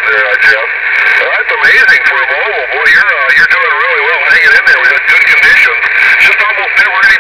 there, Jeff. Well, that's amazing for a mobile. Boy, you're doing really well hanging in there. We got good conditions. Just almost never any